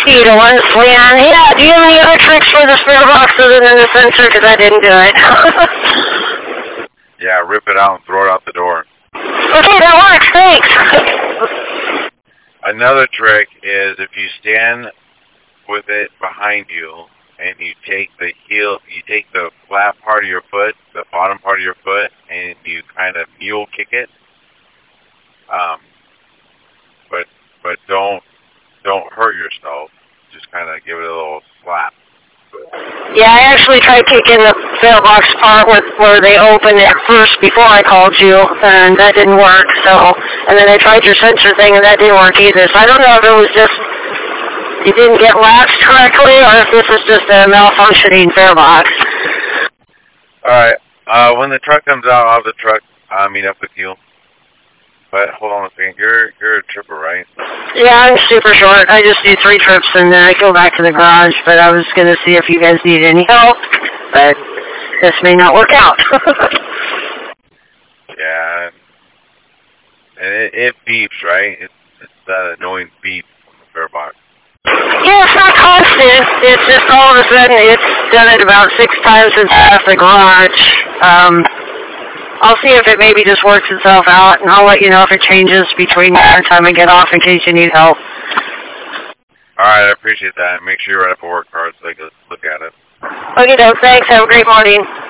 speed once, Leon. Yeah, do you have any other tricks for the spare box other than the sensor? Because I didn't do it. Yeah, rip it out and throw it out the door. Okay, that works. Thanks. Another trick is if you stand with it behind you and you take the flat part of your foot, the bottom part of your foot, and you kind of mule kick it. But don't hurt yourself. Just kind of give it a little slap. Yeah, I actually tried kicking the mailbox part where they opened it first before I called you, and that didn't work. So, and then I tried your sensor thing, and that didn't work either. So I don't know if it was just you didn't get latched correctly, or if this is just a malfunctioning mailbox. All right. When the truck comes out, I'll have the truck meet up with you. But hold on a second. You're a tripper, right? Yeah, I'm super short. I just do 3 trips and then I go back to the garage. But I was going to see if you guys need any help. But this may not work out. Yeah. And it beeps, right? It's that annoying beep from the spare box. Yeah, it's not constant. It's just all of a sudden it's done it about 6 times since I left the garage. I'll see if it maybe just works itself out, and I'll let you know if it changes between the time I get off in case you need help. All right, I appreciate that. Make sure you write up a work card so I can look at it. Okay, thanks. Have a great morning.